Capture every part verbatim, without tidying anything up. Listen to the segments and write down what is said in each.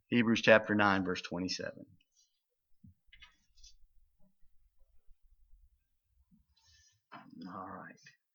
Hebrews chapter nine, verse twenty-seven. All right.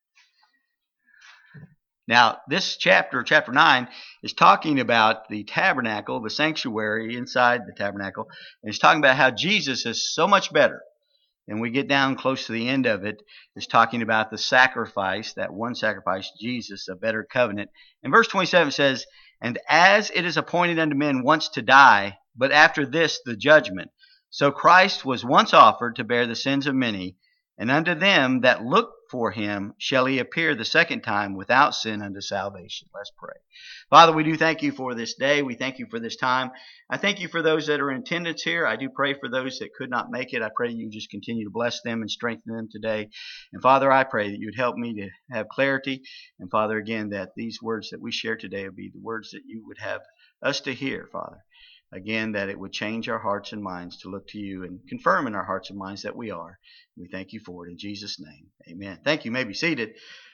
Now, this chapter, chapter nine, is talking about the tabernacle, the sanctuary inside the tabernacle, and it's talking about how Jesus is so much better. And we get down close to the end of it, it's talking about the sacrifice, that one sacrifice, Jesus, a better covenant. And verse twenty-seven says, "And as it is appointed unto men once to die, but after this the judgment, so Christ was once offered to bear the sins of many, and unto them that look for him shall he appear the second time without sin unto salvation." Let's pray. Father, we do thank you for this day. We thank you for this time. I thank you for those that are in attendance here. I do pray for those that could not make it. I pray you just continue to bless them and strengthen them today. And Father, I pray that you would help me to have clarity. And Father, again, that these words that we share today would be the words that you would have us to hear, Father. Again, that it would change our hearts and minds to look to you and confirm in our hearts and minds that we are. We thank you for it in Jesus' name. Amen. Thank you. You may be seated.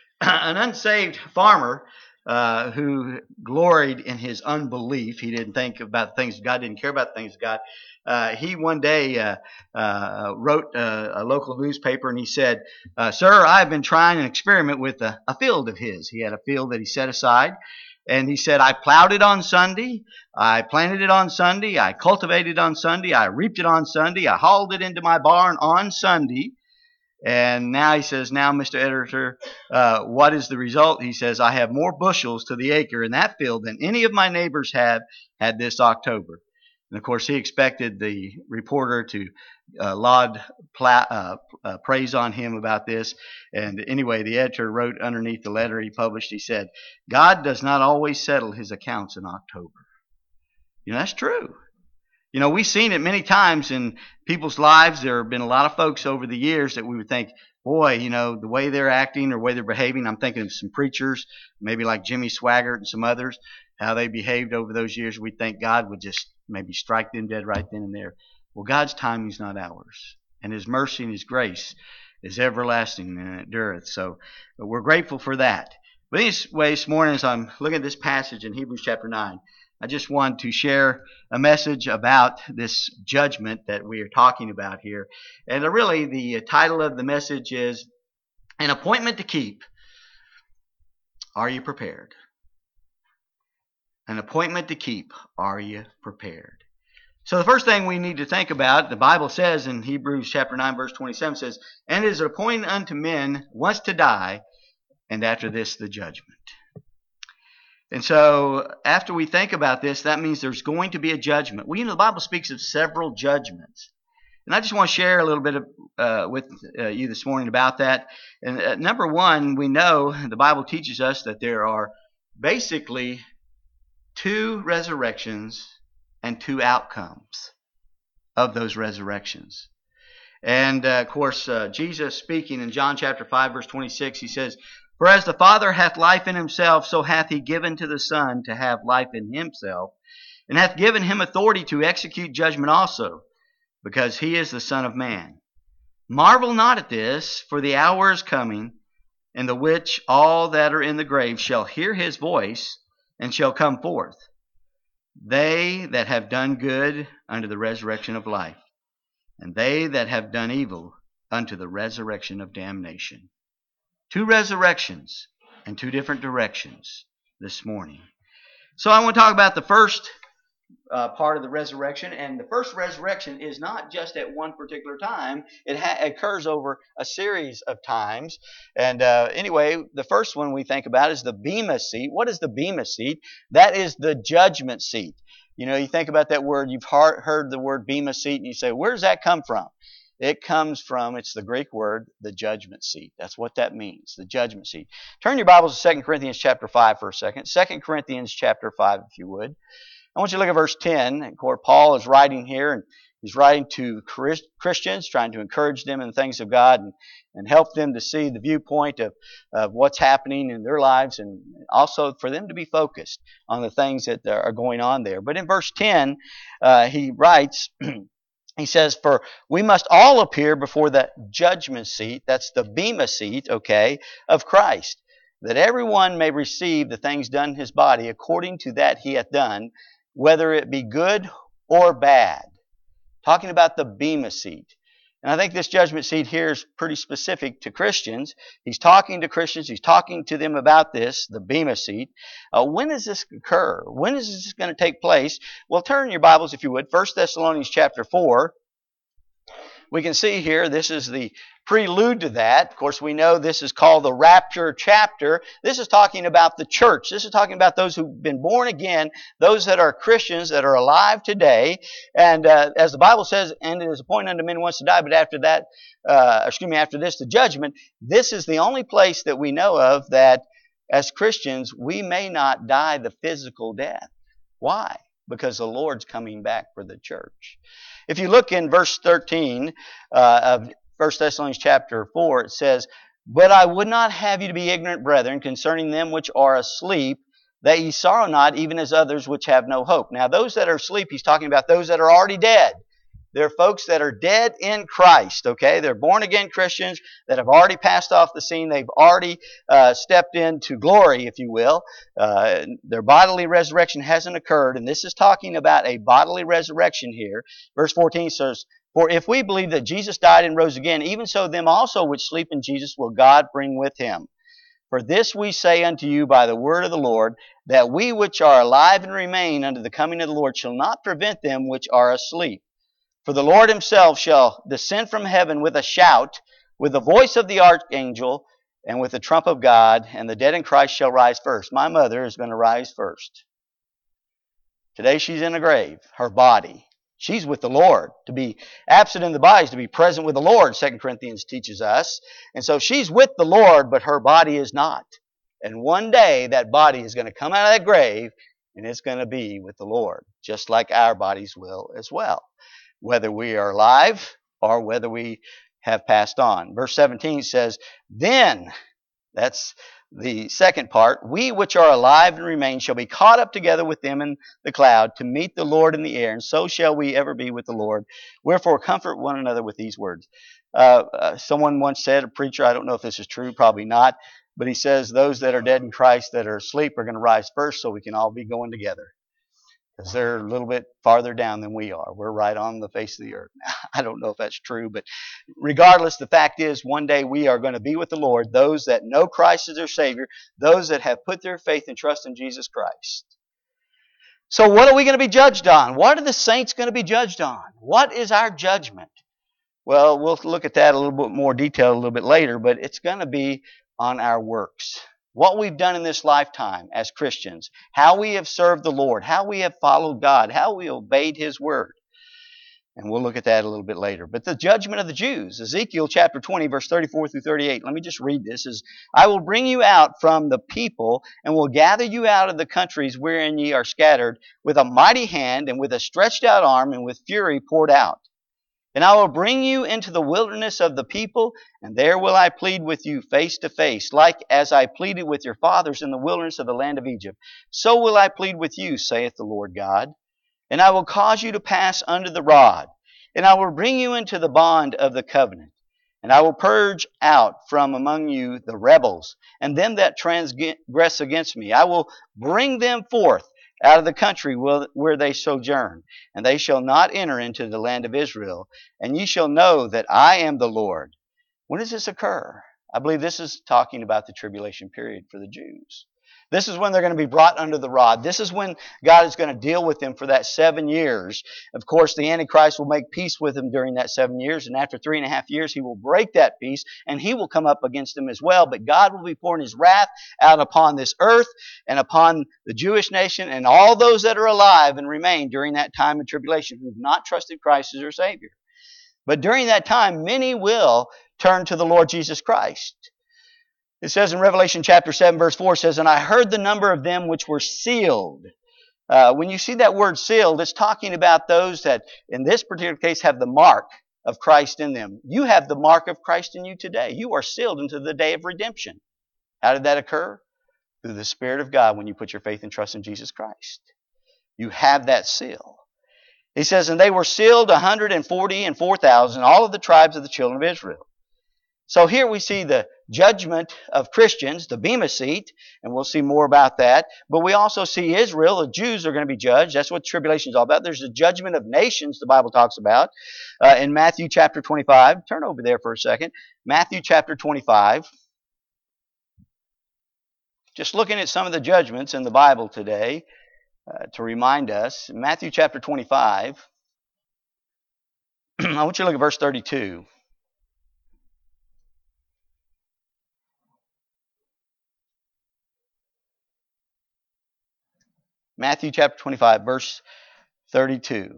An unsaved farmer uh, who gloried in his unbelief. He didn't think about the things of God, didn't care about the things of God. Uh, he one day uh, uh, wrote uh, a local newspaper and he said, uh, "Sir, I've been trying an experiment with a, a field of his." He had a field that he set aside. And he said, "I plowed it on Sunday, I planted it on Sunday, I cultivated it on Sunday, I reaped it on Sunday, I hauled it into my barn on Sunday. And now," he says, "now, Mister Editor, uh, what is the result?" He says, "I have more bushels to the acre in that field than any of my neighbors have had this October." And of course, he expected the reporter to uh, laud, pla- uh, uh, praise on him about this. And anyway, the editor wrote underneath the letter he published, he said, "God does not always settle his accounts in October." You know, that's true. You know, we've seen it many times in people's lives. There have been a lot of folks over the years that we would think, boy, you know, the way they're acting or the way they're behaving. I'm thinking of some preachers, maybe like Jimmy Swaggart and some others, how they behaved over those years. We think God would just maybe strike them dead right then and there. Well, God's timing is not ours. And his mercy and his grace is everlasting and endureth. So we're grateful for that. But anyway, this morning as I'm looking at this passage in Hebrews chapter nine, I just want to share a message about this judgment that we are talking about here. And really the title of the message is An Appointment to Keep. Are you prepared? An appointment to keep. Are you prepared? So the first thing we need to think about, the Bible says in Hebrews chapter nine, verse twenty-seven says, "And it is appointed unto men once to die, and after this the judgment." And so after we think about this, that means there's going to be a judgment. Well, you know, the Bible speaks of several judgments. And I just want to share a little bit of, uh, with uh, you this morning about that. And uh, number one, we know the Bible teaches us that there are basically two resurrections and two outcomes of those resurrections. And uh, of course, uh, Jesus speaking in John chapter five, verse twenty-six, he says, "For as the Father hath life in himself, so hath he given to the Son to have life in himself, and hath given him authority to execute judgment also, because he is the Son of Man. Marvel not at this, for the hour is coming, in the which all that are in the grave shall hear his voice, and shall come forth, they that have done good unto the resurrection of life, and they that have done evil unto the resurrection of damnation." Two resurrections and two different directions this morning. So I want to talk about the first uh, part of the resurrection. And the first resurrection is not just at one particular time. It ha- occurs over a series of times. And uh, anyway, the first one we think about is the Bema seat. What is the Bema seat? That is the judgment seat. You know, you think about that word, you've heard the word Bema seat, and you say, where does that come from? It comes from, it's the Greek word, the judgment seat. That's what that means, the judgment seat. Turn your Bibles to Second Corinthians chapter five for a second. Second Corinthians chapter five, if you would. I want you to look at verse ten. Of course, Paul is writing here, and he's writing to Christians, trying to encourage them in the things of God and, and help them to see the viewpoint of, of what's happening in their lives, and also for them to be focused on the things that are going on there. But in verse ten, uh, he writes... He says, "For we must all appear before the judgment seat," that's the Bema seat, okay, "of Christ, that everyone may receive the things done in his body according to that he hath done, whether it be good or bad. Talking about the Bema seat. And I think this judgment seat here is pretty specific to Christians. He's talking to Christians. He's talking to them about this, the Bema seat. Uh, when does this occur? When is this going to take place? Well, turn your Bibles, if you would, First Thessalonians chapter four. We can see here, this is the prelude to that. Of course, we know this is called the rapture chapter. This is talking about the church. This is talking about those who've been born again, those that are Christians that are alive today. And uh, as the Bible says, and it is appointed unto men once to die, but after that, uh, excuse me, after this, the judgment. This is the only place that we know of that as Christians, we may not die the physical death. Why? Because the Lord's coming back for the church. If you look in verse thirteen uh, of First Thessalonians chapter four, it says, "But I would not have you to be ignorant, brethren, concerning them which are asleep, that ye sorrow not, even as others which have no hope." Now, those that are asleep, he's talking about those that are already dead. They're folks that are dead in Christ, okay? They're born-again Christians that have already passed off the scene. They've already uh, stepped into glory, if you will. Uh, their bodily resurrection hasn't occurred, and this is talking about a bodily resurrection here. Verse fourteen says, "For if we believe that Jesus died and rose again, even so them also which sleep in Jesus will God bring with him. For this we say unto you by the word of the Lord, that we which are alive and remain unto the coming of the Lord shall not prevent them which are asleep. For the Lord himself shall descend from heaven with a shout, with the voice of the archangel, and with the trump of God, and the dead in Christ shall rise first." My mother is going to rise first. Today she's in a grave, her body. She's with the Lord. To be absent in the body is to be present with the Lord, Second Corinthians teaches us. And so she's with the Lord, but her body is not. And one day that body is going to come out of that grave, and it's going to be with the Lord, just like our bodies will as well, whether we are alive or whether we have passed on. Verse seventeen says, "Then," that's the second part, "we which are alive and remain shall be caught up together with them in the cloud to meet the Lord in the air, and so shall we ever be with the Lord. Wherefore comfort one another with these words." Uh, uh, someone once said, a preacher, I don't know if this is true, probably not, but he says those that are dead in Christ that are asleep are going to rise first so we can all be going together. Because they're a little bit farther down than we are. We're right on the face of the earth. I don't know if that's true, but regardless, the fact is one day we are going to be with the Lord, those that know Christ as their Savior, those that have put their faith and trust in Jesus Christ. So what are we going to be judged on? What are the saints going to be judged on? What is our judgment? Well, we'll look at that a little bit more detail a little bit later, but it's going to be on our works. What we've done in this lifetime as Christians, how we have served the Lord, how we have followed God, how we obeyed His Word. And we'll look at that a little bit later. But the judgment of the Jews, Ezekiel chapter twenty, verse thirty-four through thirty-eight. Let me just read this. Is, "I will bring you out from the people, and will gather you out of the countries wherein ye are scattered, with a mighty hand, and with a stretched out arm, and with fury poured out. And I will bring you into the wilderness of the people, and there will I plead with you face to face, like as I pleaded with your fathers in the wilderness of the land of Egypt. So will I plead with you, saith the Lord God. And I will cause you to pass under the rod, and I will bring you into the bond of the covenant. And I will purge out from among you the rebels, and them that transgress against me. I will bring them forth out of the country where they sojourn, and they shall not enter into the land of Israel. And ye shall know that I am the Lord." When does this occur? I believe this is talking about the tribulation period for the Jews. This is when they're going to be brought under the rod. This is when God is going to deal with them for that seven years. Of course, the Antichrist will make peace with them during that seven years, and after three and a half years, he will break that peace, and he will come up against them as well. But God will be pouring His wrath out upon this earth and upon the Jewish nation and all those that are alive and remain during that time of tribulation who have not trusted Christ as their Savior. But during that time, many will turn to the Lord Jesus Christ. It says in Revelation chapter seven, verse four, says, "And I heard the number of them which were sealed." Uh, when you see that word sealed, it's talking about those that, in this particular case, have the mark of Christ in them. You have the mark of Christ in you today. You are sealed into the day of redemption. How did that occur? Through the Spirit of God when you put your faith and trust in Jesus Christ. You have that seal. He says, "And they were sealed one hundred forty and four thousand, all of the tribes of the children of Israel." So here we see the judgment of Christians, the Bema seat, and we'll see more about that. But we also see Israel, the Jews are going to be judged. That's what tribulation is all about. There's a judgment of nations the Bible talks about uh, in Matthew chapter twenty-five. Turn over there for a second. Matthew chapter twenty-five. Just looking at some of the judgments in the Bible today uh, to remind us. Matthew chapter twenty-five. I want you to look at verse thirty-two. Matthew chapter twenty-five, verse thirty-two.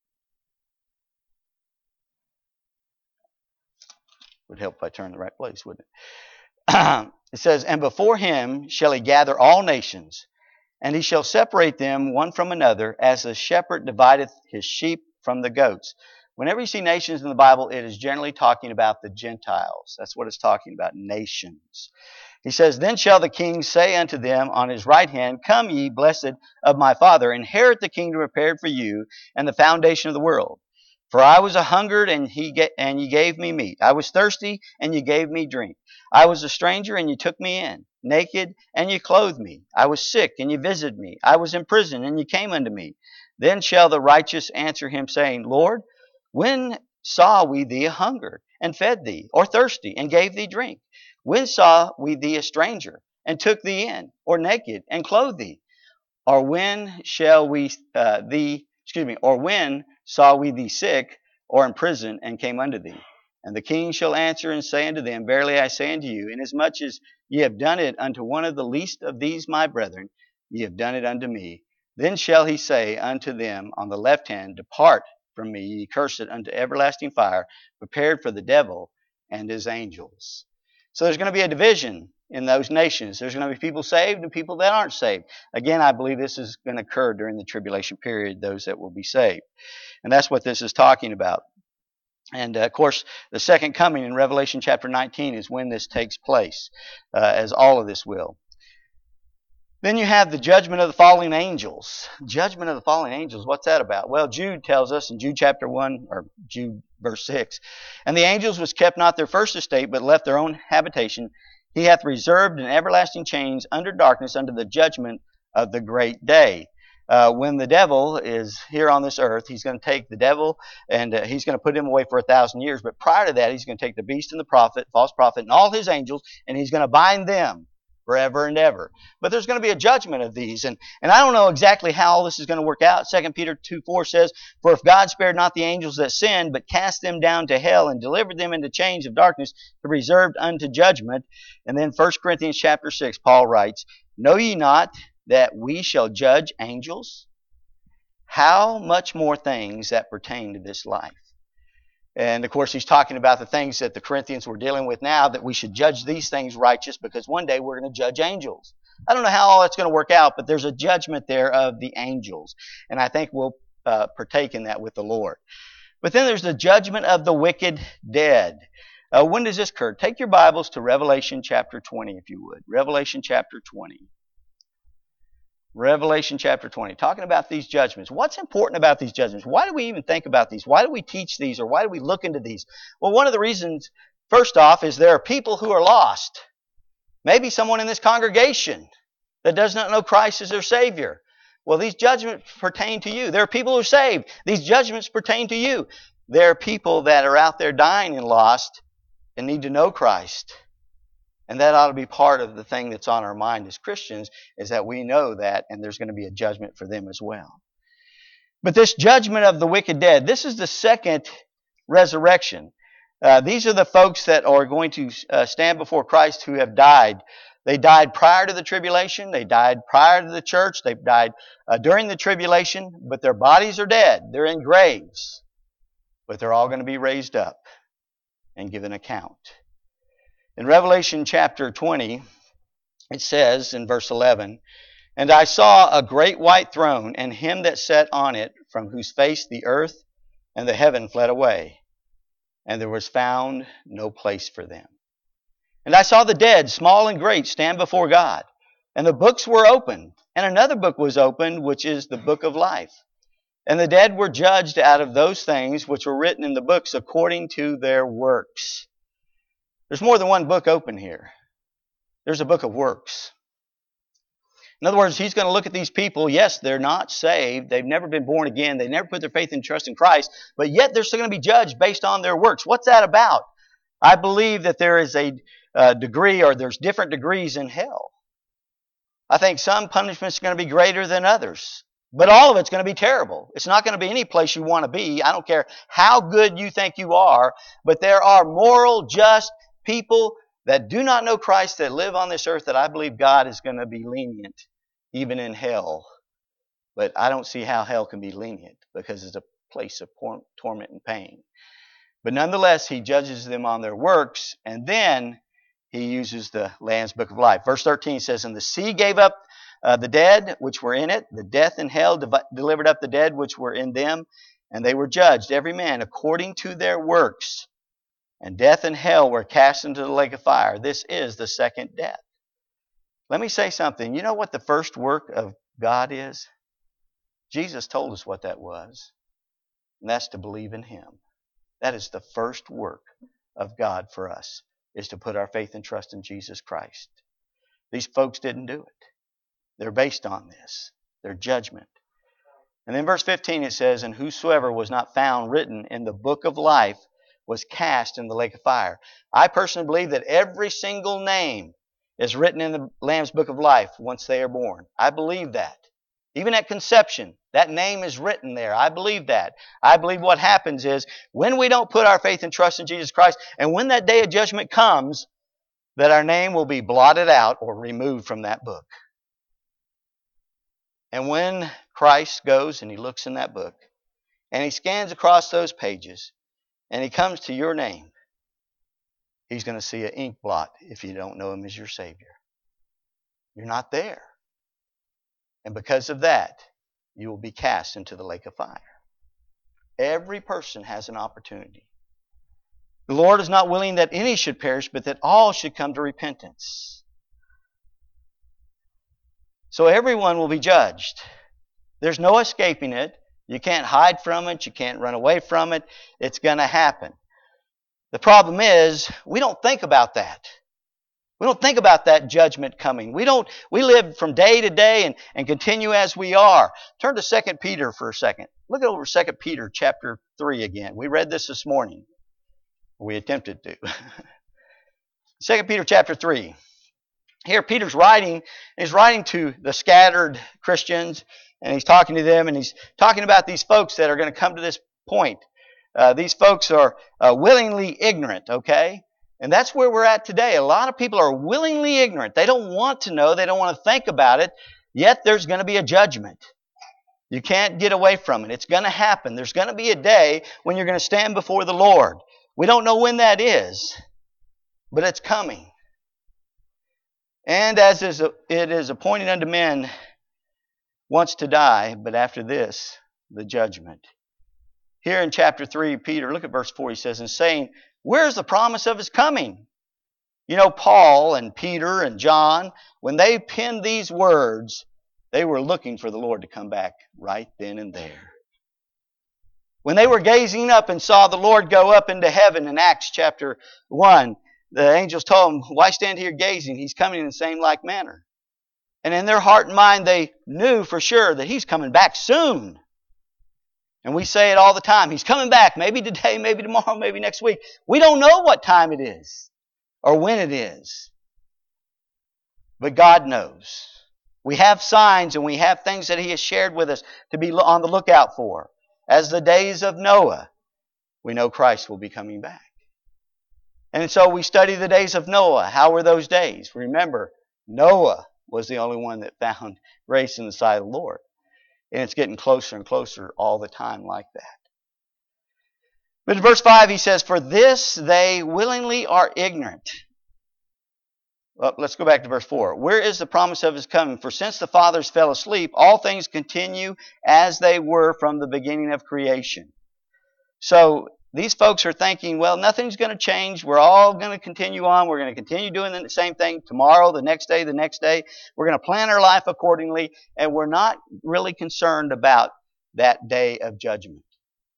Would help if I turned the right place, wouldn't it? It says, "And before him shall he gather all nations, and he shall separate them one from another, as a shepherd divideth his sheep from the goats." Whenever you see nations in the Bible, it is generally talking about the Gentiles. That's what it's talking about, nations. He says, "Then shall the king say unto them on his right hand, Come ye, blessed of my Father, inherit the kingdom prepared for you and the foundation of the world. For I was a hungered, and he ga- and ye gave me meat. I was thirsty, and ye gave me drink. I was a stranger, and ye took me in. Naked, and ye clothed me. I was sick, and ye visited me. I was in prison, and ye came unto me. Then shall the righteous answer him, saying, Lord, when saw we thee a hungered, and fed thee, or thirsty, and gave thee drink? When saw we thee a stranger, and took thee in, or naked, and clothed thee? Or when shall we uh, thee, excuse me, or when saw we thee sick, or in prison, and came unto thee? And the king shall answer and say unto them, Verily I say unto you, inasmuch as ye have done it unto one of the least of these my brethren, ye have done it unto me. Then shall he say unto them on the left hand, Depart from me, ye cursed, unto everlasting fire, prepared for the devil and his angels." So there's going to be a division in those nations. There's going to be people saved and people that aren't saved. Again, I believe this is going to occur during the tribulation period, those that will be saved. And that's what this is talking about. And, uh, of course, the second coming in Revelation chapter nineteen is when this takes place, uh, as all of this will. Then you have the judgment of the fallen angels. Judgment of the fallen angels, what's that about? Well, Jude tells us in Jude chapter one, or Jude verse six, "And the angels which kept not their first estate, but left their own habitation, he hath reserved in everlasting chains under darkness unto the judgment of the great day." Uh, when the devil is here on this earth, he's going to take the devil and uh, he's going to put him away for a thousand years. But prior to that, he's going to take the beast and the prophet, false prophet, and all his angels, and he's going to bind them forever and ever. But there's going to be a judgment of these. And, and I don't know exactly how all this is going to work out. Second Peter two four says, "For if God spared not the angels that sinned, but cast them down to hell and delivered them into chains of darkness, reserved unto judgment." And then First Corinthians chapter six, Paul writes, "Know ye not that we shall judge angels? How much more things that pertain to this life?" And, of course, he's talking about the things that the Corinthians were dealing with now, that we should judge these things righteous because one day we're going to judge angels. I don't know how all that's going to work out, but there's a judgment there of the angels. And I think we'll uh, partake in that with the Lord. But then there's the judgment of the wicked dead. Uh, when does this occur? Take your Bibles to Revelation chapter twenty, if you would. Revelation chapter twenty. Revelation chapter twenty, talking about these judgments. What's important about these judgments? Why do we even think about these? Why do we teach these, or why do we look into these? Well, one of the reasons, first off, is there are people who are lost. Maybe someone in this congregation that does not know Christ as their Savior. Well, these judgments pertain to you. There are people who are saved. These judgments pertain to you. There are people that are out there dying and lost and need to know Christ. And that ought to be part of the thing that's on our mind as Christians, is that we know that, and there's going to be a judgment for them as well. But this judgment of the wicked dead, this is the second resurrection. Uh, these are the folks that are going to uh, stand before Christ who have died. They died prior to the tribulation. They died prior to the church. They've died uh, during the tribulation, but their bodies are dead. They're in graves. But they're all going to be raised up and give an account. In Revelation chapter twenty, it says in verse eleven, "And I saw a great white throne, and him that sat on it, from whose face the earth and the heaven fled away, and there was found no place for them. And I saw the dead, small and great, stand before God. And the books were opened, and another book was opened, which is the book of life. And the dead were judged out of those things which were written in the books according to their works." There's more than one book open here. There's a book of works. In other words, he's going to look at these people. Yes, they're not saved. They've never been born again. They never put their faith and trust in Christ. But yet they're still going to be judged based on their works. What's that about? I believe that there is a uh, degree, or there's different degrees in hell. I think some punishments are going to be greater than others. But all of it's going to be terrible. It's not going to be any place you want to be. I don't care how good you think you are. But there are moral, just people that do not know Christ that live on this earth that I believe God is going to be lenient, even in hell. But I don't see how hell can be lenient, because it's a place of torment and pain. But nonetheless, he judges them on their works, and then he uses the Lamb's Book of Life. Verse thirteen says, "And the sea gave up uh, the dead which were in it. The death and hell div- delivered up the dead which were in them. And they were judged, every man according to their works. And death and hell were cast into the lake of fire. This is the second death." Let me say something. You know what the first work of God is? Jesus told us what that was. And that's to believe in Him. That is the first work of God for us, is to put our faith and trust in Jesus Christ. These folks didn't do it. They're based on this, their judgment. And then verse fifteen it says, "And whosoever was not found written in the book of life was cast in the lake of fire." I personally believe that every single name is written in the Lamb's Book of Life once they are born. I believe that. Even at conception, that name is written there. I believe that. I believe what happens is, when we don't put our faith and trust in Jesus Christ, and when that day of judgment comes, that our name will be blotted out or removed from that book. And when Christ goes and He looks in that book, and He scans across those pages, and He comes to your name, He's going to see an ink blot if you don't know Him as your Savior. You're not there. And because of that, you will be cast into the lake of fire. Every person has an opportunity. The Lord is not willing that any should perish, but that all should come to repentance. So everyone will be judged. There's no escaping it. You can't hide from it. You can't run away from it. It's going to happen. The problem is, we don't think about that. We don't think about that judgment coming. We don't. We live from day to day and, and continue as we are. Turn to Second Peter for a second. Look over Second Peter chapter three again. We read this this morning. We attempted to. Second Peter chapter three. Here Peter's writing. He's writing to the scattered Christians, and he's talking to them, and he's talking about these folks that are going to come to this point. Uh, these folks are uh, willingly ignorant, okay? And that's where we're at today. A lot of people are willingly ignorant. They don't want to know. They don't want to think about it. Yet there's going to be a judgment. You can't get away from it. It's going to happen. There's going to be a day when you're going to stand before the Lord. We don't know when that is, but it's coming. And as is, it is appointed unto men once to die, but after this, the judgment. Here in chapter three, Peter, look at verse four, he says, "And saying, where's the promise of His coming?" You know, Paul and Peter and John, when they penned these words, they were looking for the Lord to come back right then and there. When they were gazing up and saw the Lord go up into heaven in Acts chapter one, the angels told them, "Why stand here gazing? He's coming in the same like manner." And in their heart and mind, they knew for sure that He's coming back soon. And we say it all the time. He's coming back. Maybe today, maybe tomorrow, maybe next week. We don't know what time it is or when it is. But God knows. We have signs and we have things that He has shared with us to be on the lookout for. As the days of Noah, we know Christ will be coming back. And so we study the days of Noah. How were those days? Remember, Noah was the only one that found grace in the sight of the Lord. And it's getting closer and closer all the time like that. But in verse five he says, "For this they willingly are ignorant." Well, let's go back to verse four. "Where is the promise of His coming? For since the fathers fell asleep, all things continue as they were from the beginning of creation." So these folks are thinking, well, nothing's going to change. We're all going to continue on. We're going to continue doing the same thing tomorrow, the next day, the next day. We're going to plan our life accordingly, and we're not really concerned about that day of judgment.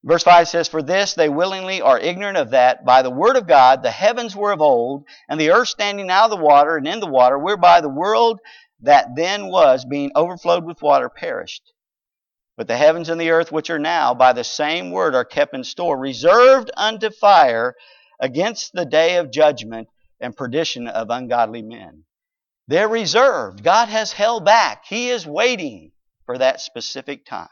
Verse five says, For this they willingly are ignorant of that, by the word of God the heavens were of old, and the earth standing out of the water and in the water, whereby the world that then was, being overflowed with water, perished. But the heavens and the earth which are now, by the same word are kept in store, reserved unto fire against the day of judgment and perdition of ungodly men. They're reserved. God has held back. He is waiting for that specific time.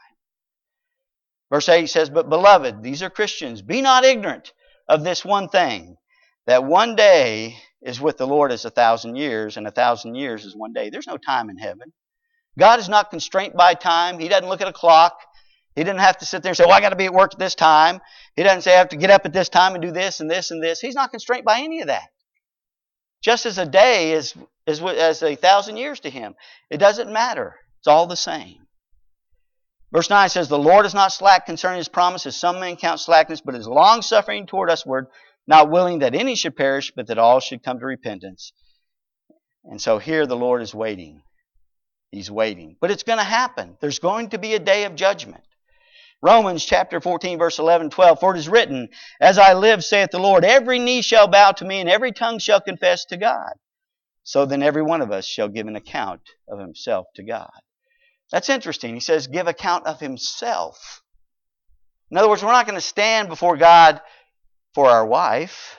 Verse eight says, But beloved, these are Christians, be not ignorant of this one thing, that one day is with the Lord as a thousand years, and a thousand years is one day. There's no time in heaven. God is not constrained by time. He doesn't look at a clock. He didn't have to sit there and say, well, I got to be at work at this time. He doesn't say I have to get up at this time and do this and this and this. He's not constrained by any of that. Just as a day is, is as a thousand years to Him. It doesn't matter. It's all the same. Verse nine says, The Lord is not slack concerning His promise, as some men count slackness, but is long-suffering toward usward, not willing that any should perish, but that all should come to repentance. And so here the Lord is waiting. He's waiting. But it's going to happen. There's going to be a day of judgment. Romans chapter fourteen, verse eleven and twelve, For it is written, As I live, saith the Lord, every knee shall bow to me, and every tongue shall confess to God. So then every one of us shall give an account of himself to God. That's interesting. He says, give account of himself. In other words, we're not going to stand before God for our wife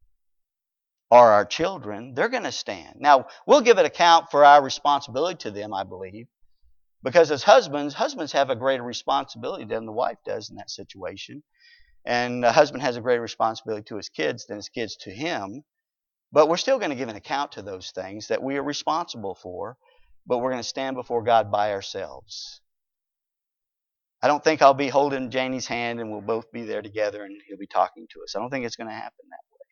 or our children. They're going to stand. Now, we'll give an account for our responsibility to them, I believe. Because as husbands, husbands have a greater responsibility than the wife does in that situation. And the husband has a greater responsibility to his kids than his kids to him. But we're still going to give an account to those things that we are responsible for. But we're going to stand before God by ourselves. I don't think I'll be holding Janie's hand and we'll both be there together and He'll be talking to us. I don't think it's going to happen that way.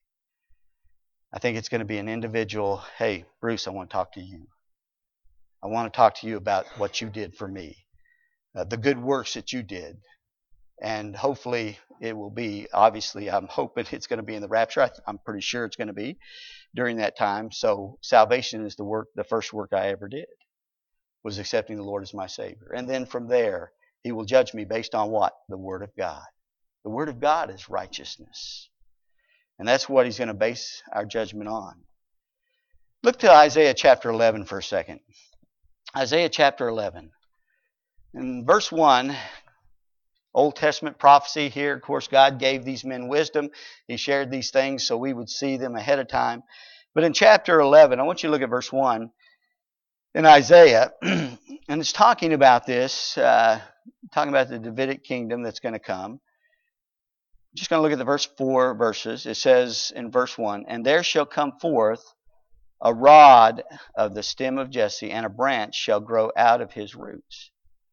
I think it's going to be an individual, hey, Bruce, I want to talk to you. I want to talk to you about what you did for me, uh, the good works that you did. And hopefully it will be, obviously, I'm hoping it's going to be in the rapture. I, I'm pretty sure it's going to be during that time. So salvation is the work, the first work I ever did, was accepting the Lord as my Savior. And then from there, He will judge me based on what? The Word of God. The Word of God is righteousness. And that's what He's going to base our judgment on. Look to Isaiah chapter eleven for a second. Isaiah chapter eleven. In verse one, Old Testament prophecy here. Of course, God gave these men wisdom. He shared these things so we would see them ahead of time. But in chapter eleven, I want you to look at verse one in Isaiah. And it's talking about this, uh, talking about the Davidic kingdom that's going to come. I'm just going to look at the verse four verses. It says in verse one, And there shall come forth a rod of the stem of Jesse, and a branch shall grow out of his roots.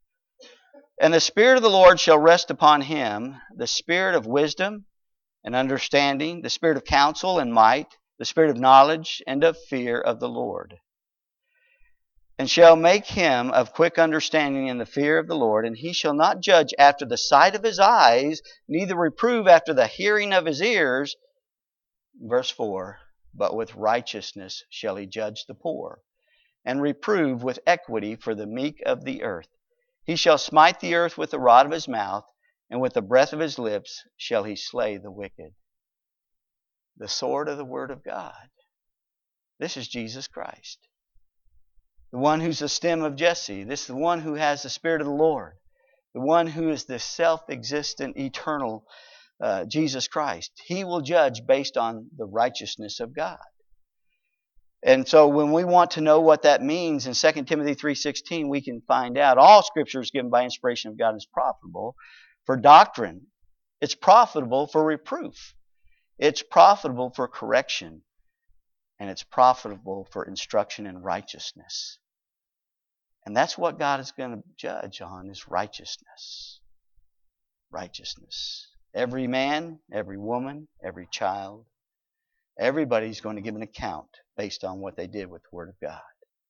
And the Spirit of the Lord shall rest upon him, the Spirit of wisdom and understanding, the Spirit of counsel and might, the Spirit of knowledge and of fear of the Lord. And shall make him of quick understanding in the fear of the Lord, and he shall not judge after the sight of his eyes, neither reprove after the hearing of his ears. Verse four, But with righteousness shall he judge the poor, and reprove with equity for the meek of the earth. He shall smite the earth with the rod of his mouth, and with the breath of his lips shall he slay the wicked. The sword of the Word of God. This is Jesus Christ. The one who's the stem of Jesse. This is the one who has the Spirit of the Lord. The one who is the self-existent, eternal uh, Jesus Christ. He will judge based on the righteousness of God. And so when we want to know what that means in Second Timothy three sixteen, we can find out all Scripture is given by inspiration of God is profitable for doctrine. It's profitable for reproof. It's profitable for correction. And it's profitable for instruction in righteousness. And that's what God is going to judge on, is righteousness. Righteousness. Every man, every woman, every child, everybody's going to give an account based on what they did with the Word of God.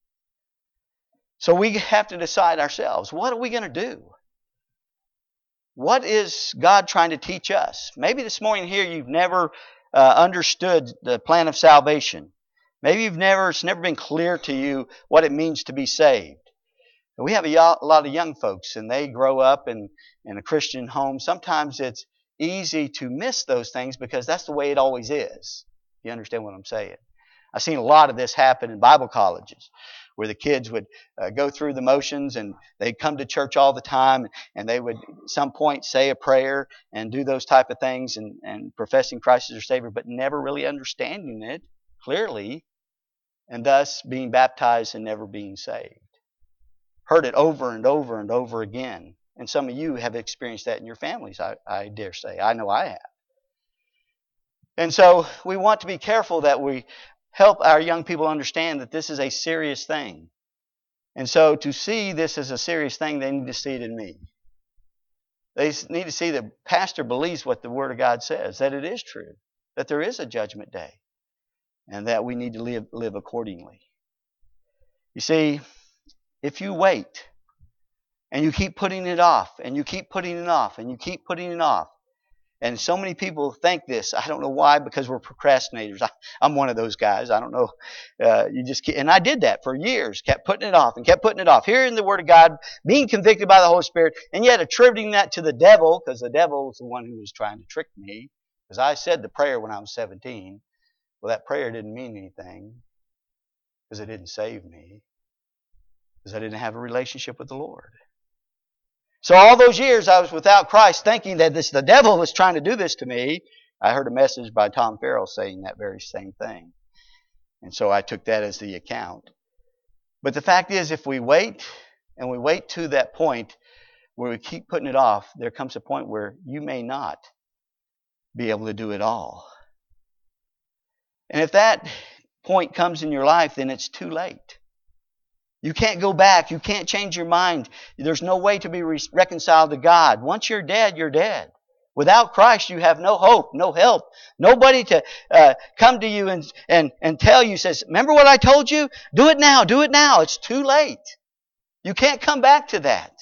So we have to decide ourselves, what are we going to do? What is God trying to teach us? Maybe this morning here you've never uh, understood the plan of salvation. Maybe you've never, it's never been clear to you what it means to be saved. We have a, yo- a lot of young folks, and they grow up in, in a Christian home. Sometimes it's easy to miss those things because that's the way it always is. You understand what I'm saying? I've seen a lot of this happen in Bible colleges where the kids would uh, go through the motions and they'd come to church all the time and they would at some point say a prayer and do those type of things and, and professing Christ as their Savior, but never really understanding it clearly and thus being baptized and never being saved. Heard it over and over and over again. And some of you have experienced that in your families, I, I dare say. I know I have. And so we want to be careful that we help our young people understand that this is a serious thing. And so to see this as a serious thing, they need to see it in me. They need to see that pastor believes what the Word of God says, that it is true, that there is a judgment day, and that we need to live, live accordingly. You see, if you wait and you keep putting it off and you keep putting it off and you keep putting it off, and so many people think this. I don't know why, because we're procrastinators. I, I'm one of those guys. I don't know. Uh, you just keep, and I did that for years. Kept putting it off and kept putting it off. Hearing the Word of God, being convicted by the Holy Spirit, and yet attributing that to the devil, because the devil was the one who was trying to trick me. Because I said the prayer when I was seventeen. Well, that prayer didn't mean anything because it didn't save me, because I didn't have a relationship with the Lord. So all those years I was without Christ, thinking that this the devil was trying to do this to me. I heard a message by Tom Farrell saying that very same thing. And so I took that as the account. But the fact is, if we wait, and we wait to that point where we keep putting it off, there comes a point where you may not be able to do it all. And if that point comes in your life, then it's too late. You can't go back. You can't change your mind. There's no way to be re- reconciled to God. Once you're dead, you're dead. Without Christ, you have no hope, no help. Nobody to uh, come to you and, and, and tell you, says, remember what I told you? Do it now, do it now. It's too late. You can't come back to that.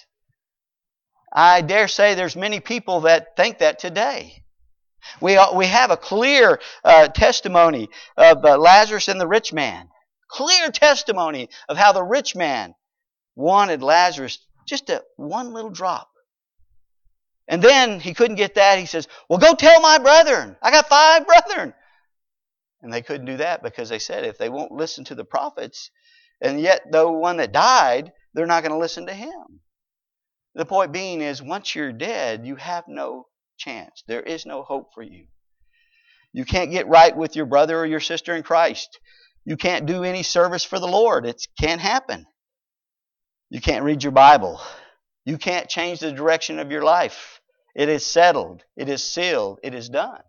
I dare say there's many people that think that today. We, we have a clear uh, testimony of uh, Lazarus and the rich man. Clear testimony of how the rich man wanted Lazarus just a one little drop. And then he couldn't get that. He says, well, go tell my brethren. I got five brethren. And they couldn't do that because they said if they won't listen to the prophets, and yet the one that died, they're not going to listen to him. The point being is once you're dead, you have no chance. There is no hope for you. You can't get right with your brother or your sister in Christ. You can't do any service for the Lord. It can't happen. You can't read your Bible. You can't change the direction of your life. It is settled. It is sealed. It is done.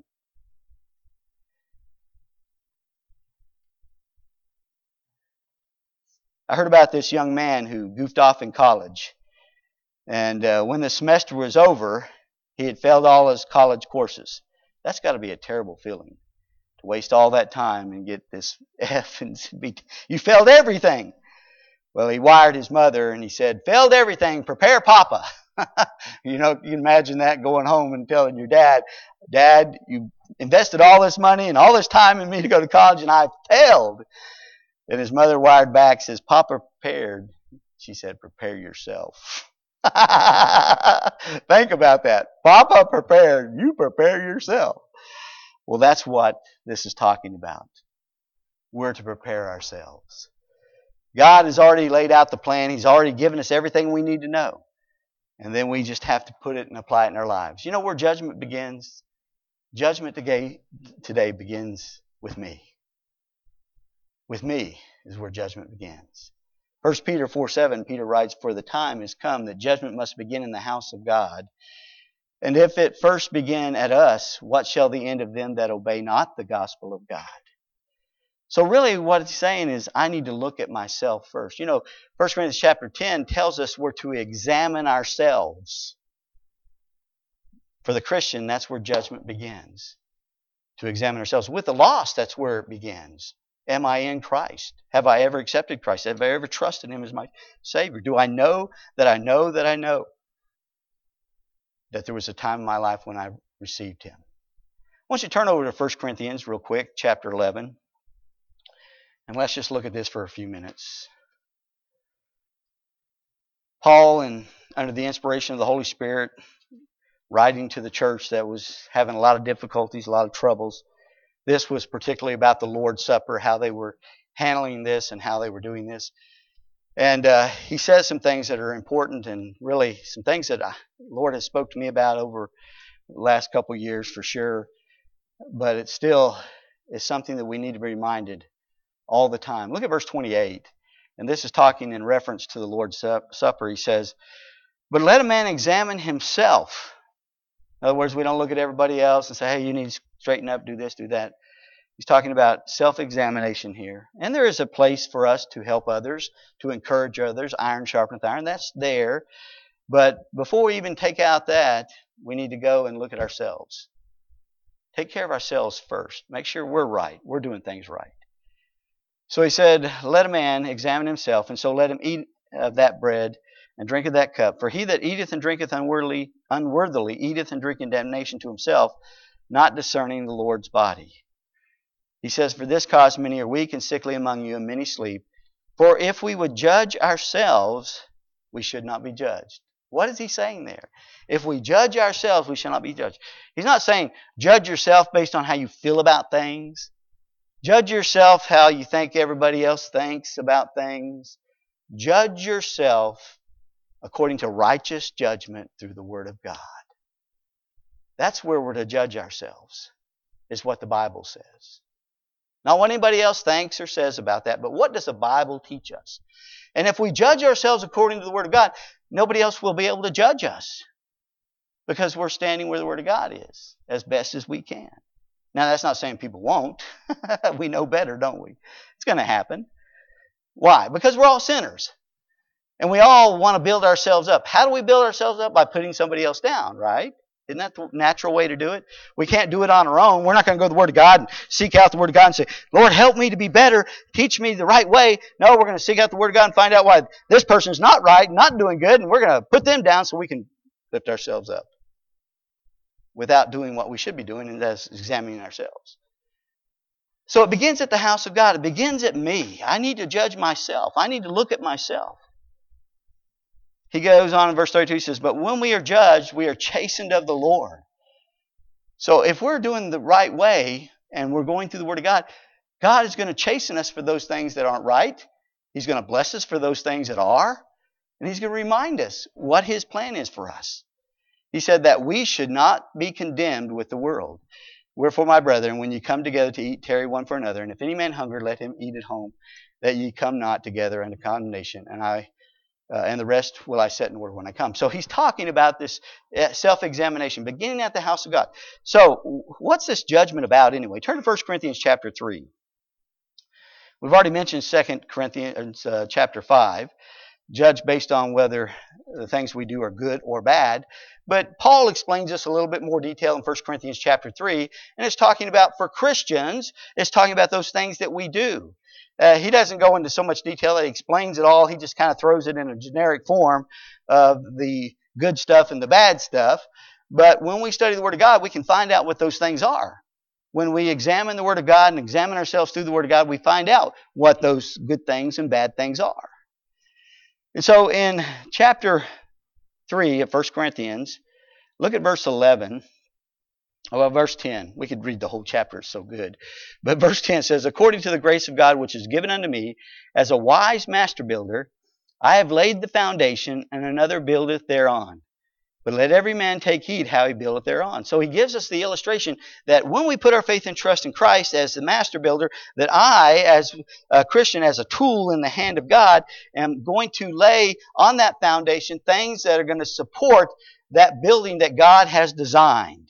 I heard about this young man who goofed off in college. And uh, when the semester was over, he had failed all his college courses. That's got to be a terrible feeling. To waste all that time and get this F and be, you failed everything. Well, he wired his mother and he said, failed everything, prepare Papa. You know, you can imagine that going home and telling your dad, Dad, you invested all this money and all this time in me to go to college and I failed. And his mother wired back, says, Papa prepared. She said, prepare yourself. Think about that. Papa prepared, you prepare yourself. Well, that's what this is talking about. We're to prepare ourselves. God has already laid out the plan. He's already given us everything we need to know. And then we just have to put it and apply it in our lives. You know where judgment begins? Judgment today, today begins with me. With me is where judgment begins. First Peter four seven, Peter writes, for the time is come that judgment must begin in the house of God. And if it first begin at us, what shall the end of them that obey not the gospel of God? So really what it's saying is I need to look at myself first. You know, First Corinthians chapter ten tells us we're to examine ourselves. For the Christian, that's where judgment begins. To examine ourselves. With the lost, that's where it begins. Am I in Christ? Have I ever accepted Christ? Have I ever trusted Him as my Savior? Do I know that I know that I know that there was a time in my life when I received Him? I want you to turn over to First Corinthians real quick, chapter eleven. And let's just look at this for a few minutes. Paul, and under the inspiration of the Holy Spirit, writing to the church that was having a lot of difficulties, a lot of troubles. This was particularly about the Lord's Supper, how they were handling this and how they were doing this. And uh, he says some things that are important, and really some things that I, the Lord has spoke to me about over the last couple of years for sure. But it still is something that we need to be reminded all the time. Look at verse twenty-eight. And this is talking in reference to the Lord's Supper. He says, "But let a man examine himself." In other words, we don't look at everybody else and say, hey, you need to straighten up, do this, do that. He's talking about self-examination here. And there is a place for us to help others, to encourage others. Iron sharpeneth iron. That's there. But before we even take out that, we need to go and look at ourselves. Take care of ourselves first. Make sure we're right. We're doing things right. So he said, let a man examine himself, and so let him eat of that bread and drink of that cup. For he that eateth and drinketh unworthily, unworthily eateth and drinketh damnation to himself, not discerning the Lord's body. He says, for this cause many are weak and sickly among you, and many sleep. For if we would judge ourselves, we should not be judged. What is he saying there? If we judge ourselves, we shall not be judged. He's not saying judge yourself based on how you feel about things. Judge yourself how you think everybody else thinks about things. Judge yourself according to righteous judgment through the Word of God. That's where we're to judge ourselves, is what the Bible says. Not what anybody else thinks or says about that, but what does the Bible teach us? And if we judge ourselves according to the Word of God, nobody else will be able to judge us, because we're standing where the Word of God is as best as we can. Now, that's not saying people won't. We know better, don't we? It's going to happen. Why? Because we're all sinners. And we all want to build ourselves up. How do we build ourselves up? By putting somebody else down, right? Isn't that the natural way to do it? We can't do it on our own. We're not going to go to the Word of God and seek out the Word of God and say, Lord, help me to be better. Teach me the right way. No, we're going to seek out the Word of God and find out why this person's not right, not doing good, and we're going to put them down so we can lift ourselves up without doing what we should be doing, and that's examining ourselves. So it begins at the house of God. It begins at me. I need to judge myself. I need to look at myself. He goes on in verse thirty-two, he says, but when we are judged, we are chastened of the Lord. So if we're doing the right way and we're going through the Word of God, God is going to chasten us for those things that aren't right. He's going to bless us for those things that are. And He's going to remind us what His plan is for us. He said that we should not be condemned with the world. Wherefore, my brethren, when ye come together to eat, tarry one for another. And if any man hunger, let him eat at home, that ye come not together unto condemnation. And I Uh, and the rest will I set in order when I come. So he's talking about this self-examination, beginning at the house of God. So what's this judgment about anyway? Turn to First Corinthians chapter three. We've already mentioned Second Corinthians uh, chapter five, judge based on whether the things we do are good or bad. But Paul explains this a little bit more detail in First Corinthians chapter three, and it's talking about, for Christians, it's talking about those things that we do. Uh, he doesn't go into so much detail that he explains it all. He just kind of throws it in a generic form of the good stuff and the bad stuff. But when we study the Word of God, we can find out what those things are. When we examine the Word of God and examine ourselves through the Word of God, we find out what those good things and bad things are. And so in chapter three of First Corinthians, look at verse eleven. Well, verse ten. We could read the whole chapter. It's so good. But verse ten says, according to the grace of God which is given unto me, as a wise master builder, I have laid the foundation, and another buildeth thereon. But let every man take heed how he buildeth thereon. So he gives us the illustration that when we put our faith and trust in Christ as the master builder, that I, as a Christian, as a tool in the hand of God, am going to lay on that foundation things that are going to support that building that God has designed.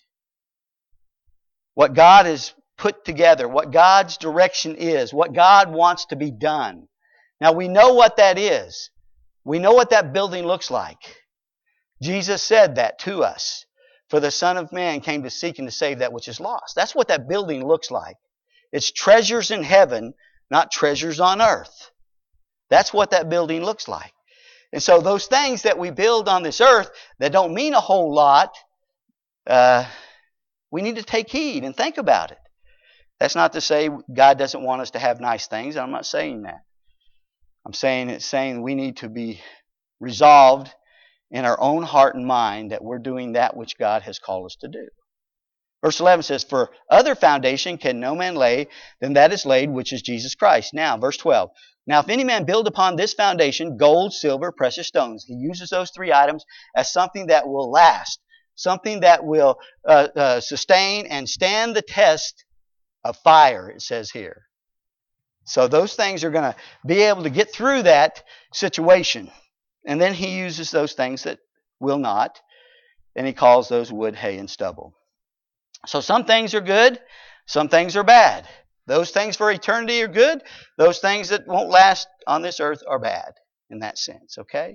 What God has put together, what God's direction is, what God wants to be done. Now we know what that is. We know what that building looks like. Jesus said that to us. For the Son of Man came to seek and to save that which is lost. That's what that building looks like. It's treasures in heaven, not treasures on earth. That's what that building looks like. And so those things that we build on this earth that don't mean a whole lot, uh, we need to take heed and think about it. That's not to say God doesn't want us to have nice things. I'm not saying that. I'm saying it's saying we need to be resolved in our own heart and mind that we're doing that which God has called us to do. Verse eleven says, "For other foundation can no man lay than that is laid, which is Jesus Christ." Now, verse twelve. "Now, if any man build upon this foundation gold, silver, precious stones." He uses those three items as something that will last, something that will uh, uh, sustain and stand the test of fire, it says here. So those things are going to be able to get through that situation. And then he uses those things that will not, and he calls those wood, hay, and stubble. So some things are good, some things are bad. Those things for eternity are good. Those things that won't last on this earth are bad in that sense, okay?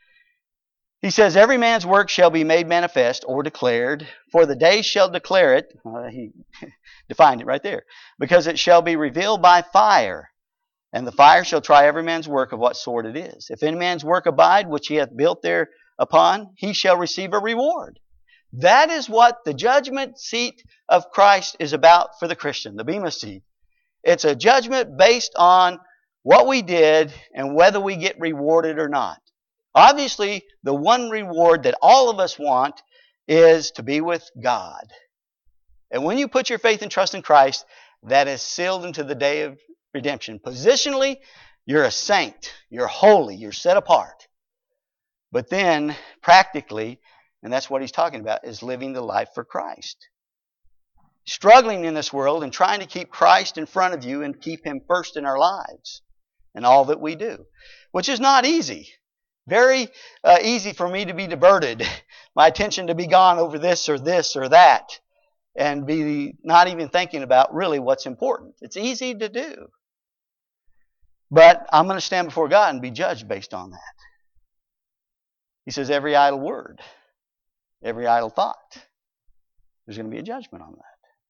He says, "Every man's work shall be made manifest," or declared, "for the day shall declare it." Uh, he defined it right there. "Because it shall be revealed by fire. And the fire shall try every man's work of what sort it is. If any man's work abide, which he hath built thereupon, he shall receive a reward." That is what the judgment seat of Christ is about for the Christian, the Bema seat. It's a judgment based on what we did and whether we get rewarded or not. Obviously, the one reward that all of us want is to be with God. And when you put your faith and trust in Christ, that is sealed into the day of redemption. Positionally, you're a saint. You're holy. You're set apart. But then, practically, and that's what he's talking about, is living the life for Christ. Struggling in this world and trying to keep Christ in front of you and keep Him first in our lives and all that we do. Which is not easy. Very uh, easy for me to be diverted. My attention to be gone over this or this or that. And be not even thinking about really what's important. It's easy to do. But I'm going to stand before God and be judged based on that. He says every idle word, every idle thought, there's going to be a judgment on that.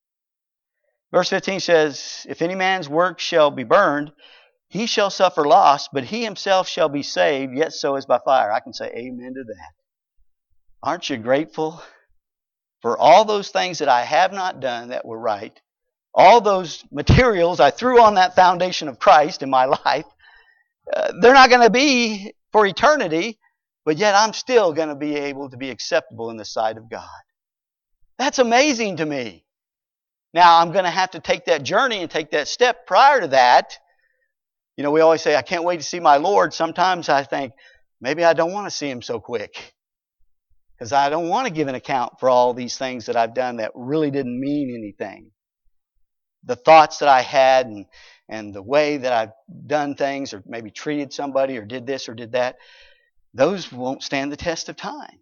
Verse fifteen says, "If any man's work shall be burned, he shall suffer loss, but he himself shall be saved, yet so as by fire." I can say amen to that. Aren't you grateful for all those things that I have not done that were right? All those materials I threw on that foundation of Christ in my life, uh, they're not going to be for eternity, but yet I'm still going to be able to be acceptable in the sight of God. That's amazing to me. Now, I'm going to have to take that journey and take that step prior to that. You know, we always say, I can't wait to see my Lord. Sometimes I think, maybe I don't want to see Him so quick. Because I don't want to give an account for all these things that I've done that really didn't mean anything. The thoughts that I had and, and the way that I've done things or maybe treated somebody or did this or did that, those won't stand the test of time.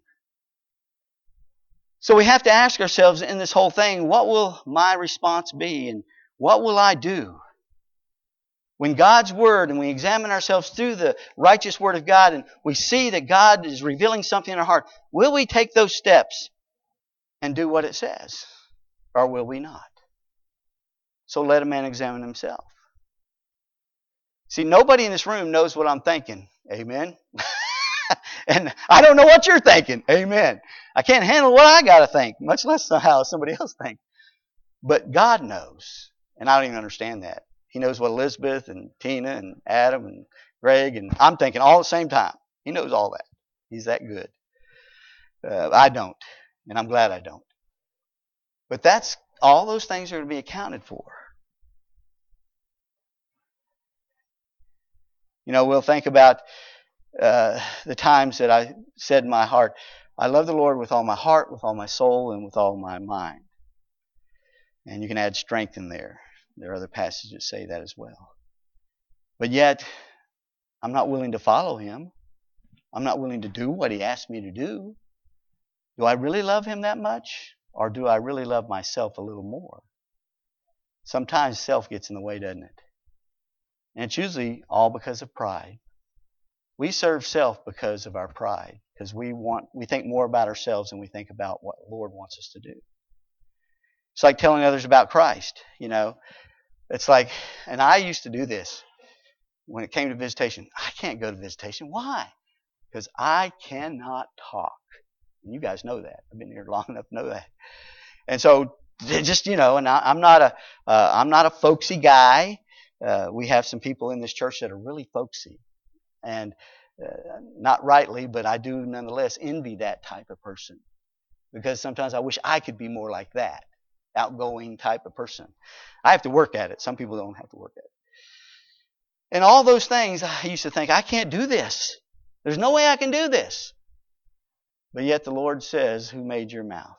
So we have to ask ourselves in this whole thing, what will my response be and what will I do? When God's Word, and we examine ourselves through the righteous Word of God, and we see that God is revealing something in our heart, will we take those steps and do what it says? Or will we not? So let a man examine himself. See, nobody in this room knows what I'm thinking. Amen? And I don't know what you're thinking. Amen. I can't handle what I got to think, much less how somebody else thinks. But God knows. And I don't even understand that. He knows what Elizabeth and Tina and Adam and Greg and I'm thinking all at the same time. He knows all that. He's that good. Uh, I don't. And I'm glad I don't. But that's all those things are going to be accounted for. You know, we'll think about uh, the times that I said in my heart, I love the Lord with all my heart, with all my soul, and with all my mind. And you can add strength in there. There are other passages that say that as well. But yet, I'm not willing to follow Him. I'm not willing to do what He asked me to do. Do I really love Him that much? Or do I really love myself a little more? Sometimes self gets in the way, doesn't it? And it's usually all because of pride. We serve self because of our pride. Because we want, we think more about ourselves than we think about what the Lord wants us to do. It's like telling others about Christ, you know. It's like, and I used to do this when it came to visitation. I can't go to visitation. Why? Because I cannot talk. And you guys know that. I've been here long enough to know that. And so, just, you know, and I, I'm not a, uh, I'm not a folksy guy. Uh, we have some people in this church that are really folksy. And uh, not rightly, but I do nonetheless envy that type of person. Because sometimes I wish I could be more like that, outgoing type of person. I have to work at it. Some people don't have to work at it. And all those things, I used to think, I can't do this. There's no way I can do this. But yet the Lord says, who made your mouth?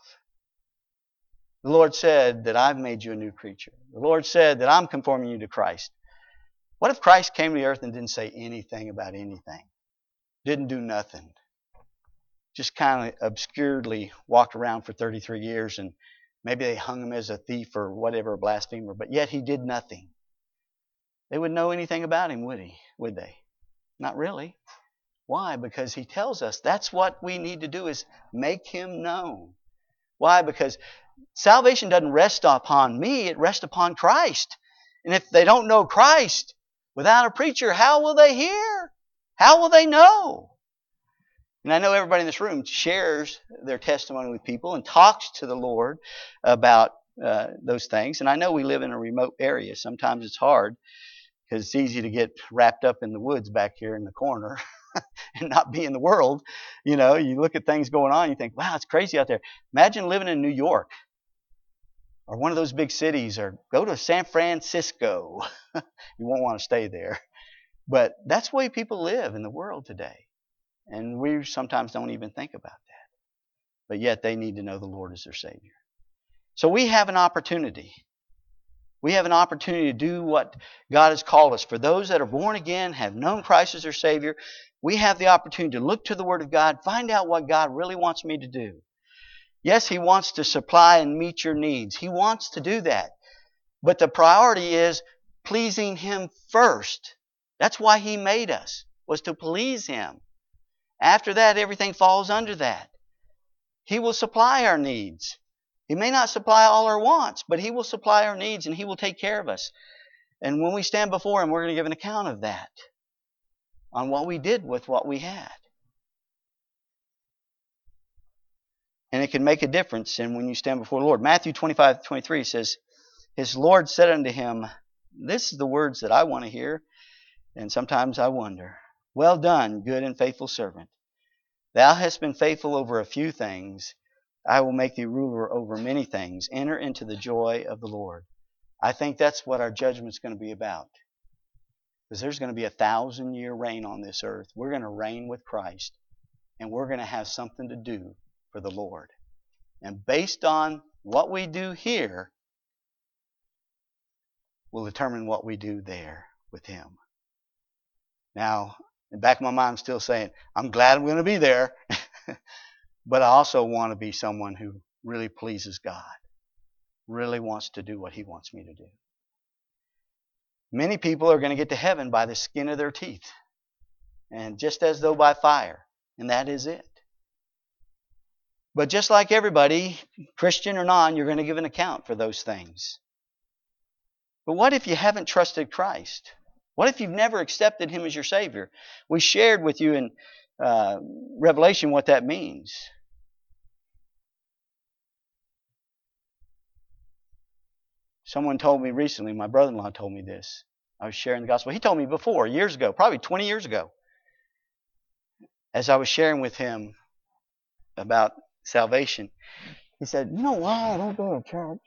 The Lord said that I've made you a new creature. The Lord said that I'm conforming you to Christ. What if Christ came to the earth and didn't say anything about anything? Didn't do nothing. Just kind of obscurely walked around for thirty-three years, and maybe they hung him as a thief or whatever, a blasphemer, but yet he did nothing. They wouldn't know anything about him, would he? Would they? Not really. Why? Because he tells us that's what we need to do, is make him known. Why? Because salvation doesn't rest upon me, it rests upon Christ. And if they don't know Christ without a preacher, how will they hear? How will they know? And I know everybody in this room shares their testimony with people and talks to the Lord about uh, those things. And I know we live in a remote area. Sometimes it's hard because it's easy to get wrapped up in the woods back here in the corner and not be in the world. You know, you look at things going on, you think, wow, it's crazy out there. Imagine living in New York or one of those big cities, or go to San Francisco. You won't want to stay there. But that's the way people live in the world today. And we sometimes don't even think about that. But yet they need to know the Lord as their Savior. So we have an opportunity. We have an opportunity to do what God has called us. For those that are born again, have known Christ as their Savior, we have the opportunity to look to the Word of God, find out what God really wants me to do. Yes, He wants to supply and meet your needs. He wants to do that. But the priority is pleasing Him first. That's why He made us, was to please Him. After that, everything falls under that. He will supply our needs. He may not supply all our wants, but He will supply our needs and He will take care of us. And when we stand before Him, we're going to give an account of that, on what we did with what we had. And it can make a difference in when you stand before the Lord. Matthew twenty-five twenty-three says, His Lord said unto him, this is the words that I want to hear, and sometimes I wonder. Well done, good and faithful servant. Thou hast been faithful over a few things. I will make thee ruler over many things. Enter into the joy of the Lord. I think that's what our judgment's going to be about. Because there's going to be a thousand year reign on this earth. We're going to reign with Christ. And we're going to have something to do for the Lord. And based on what we do here, will determine what we do there with Him. Now, in the back of my mind, I'm still saying, I'm glad I'm going to be there. But I also want to be someone who really pleases God. Really wants to do what He wants me to do. Many people are going to get to heaven by the skin of their teeth. And just as though by fire. And that is it. But just like everybody, Christian or non, you're going to give an account for those things. But what if you haven't trusted Christ? What if you've never accepted Him as your Savior? We shared with you in uh, Revelation what that means. Someone told me recently, my brother-in-law told me this. I was sharing the gospel. He told me before, years ago, probably twenty years ago, as I was sharing with him about salvation. He said, you know why I don't go to church?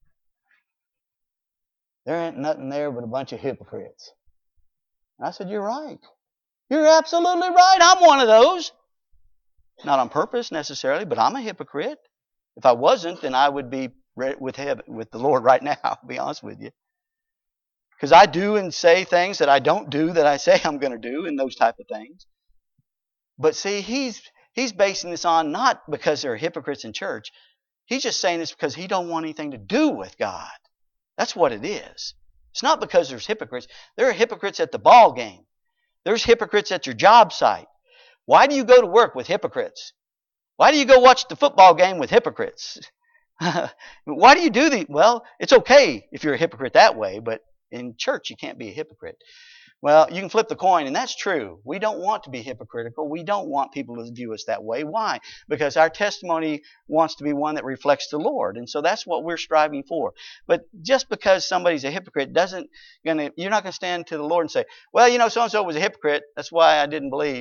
There ain't nothing there but a bunch of hypocrites. And I said, you're right. You're absolutely right. I'm one of those. Not on purpose necessarily, but I'm a hypocrite. If I wasn't, then I would be with heaven, with the Lord right now, I'll be honest with you. Because I do and say things that I don't do that I say I'm going to do, and those type of things. But see, he's he's basing this on not because there are hypocrites in church. He's just saying this because he don't want anything to do with God. That's what it is. It's not because there's hypocrites. There are hypocrites at the ball game. There's hypocrites at your job site. Why do you go to work with hypocrites? Why do you go watch the football game with hypocrites? Why do you do the? Well, it's okay if you're a hypocrite that way, but in church you can't be a hypocrite. Well, you can flip the coin, and that's true. We don't want to be hypocritical. We don't want people to view us that way. Why? Because our testimony wants to be one that reflects the Lord, and so that's what we're striving for. But just because somebody's a hypocrite doesn't gonna you're not going to stand to the Lord and say, well, you know, so and so was a hypocrite. That's why I didn't believe.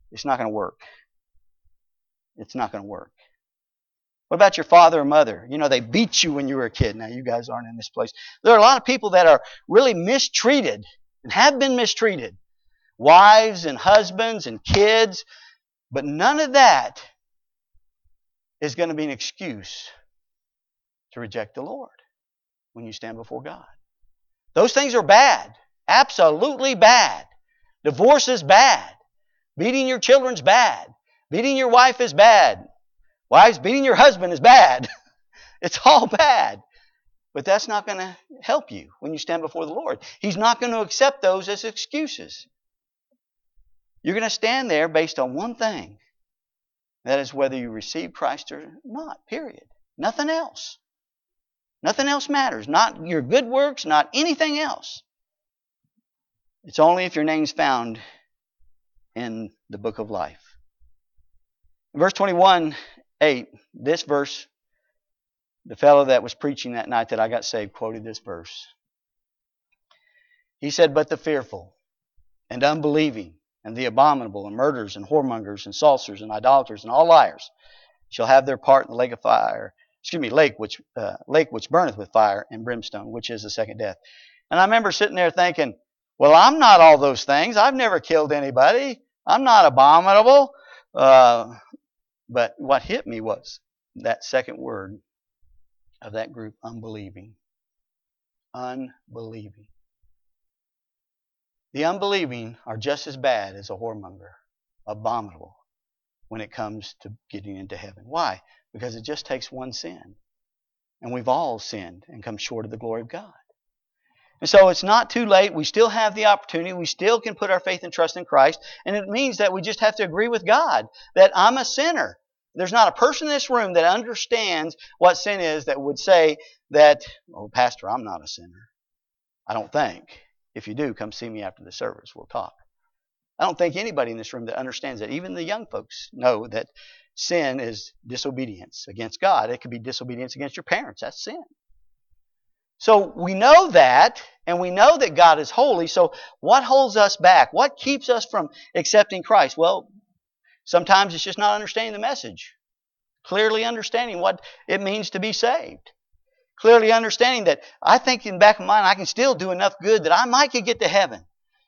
It's not going to work. It's not going to work. What about your father or mother? You know, they beat you when you were a kid. Now, you guys aren't in this place. There are a lot of people that are really mistreated and have been mistreated. Wives and husbands and kids. But none of that is going to be an excuse to reject the Lord when you stand before God. Those things are bad. Absolutely bad. Divorce is bad. Beating your children's bad. Beating your wife is bad. Wives, beating your husband is bad. It's all bad. But that's not going to help you when you stand before the Lord. He's not going to accept those as excuses. You're going to stand there based on one thing. That is whether you receive Christ or not, period. Nothing else. Nothing else matters. Not your good works, not anything else. It's only if your name's found in the book of life. In verse twenty-one, eight, this verse, the fellow that was preaching that night that I got saved quoted this verse. He said, "But the fearful and unbelieving and the abominable and murderers and whoremongers and sorcerers and idolaters and all liars shall have their part in the lake of fire, excuse me, lake which uh, lake which burneth with fire and brimstone, which is the second death." And I remember sitting there thinking, well, I'm not all those things. I've never killed anybody. I'm not abominable. Uh, but what hit me was that second word of that group, unbelieving. Unbelieving. The unbelieving are just as bad as a whoremonger, abominable, when it comes to getting into heaven. Why? Because it just takes one sin. And we've all sinned and come short of the glory of God. And so it's not too late. We still have the opportunity. We still can put our faith and trust in Christ. And it means that we just have to agree with God that I'm a sinner. There's not a person in this room that understands what sin is that would say that, oh, Pastor, I'm not a sinner. I don't think. If you do, come see me after the service. We'll talk. I don't think anybody in this room that understands that. Even the young folks know that sin is disobedience against God. It could be disobedience against your parents. That's sin. So we know that, and we know that God is holy. So what holds us back? What keeps us from accepting Christ? Well, sometimes it's just not understanding the message. Clearly understanding what it means to be saved. Clearly understanding that I think in the back of my mind I can still do enough good that I might could get to heaven.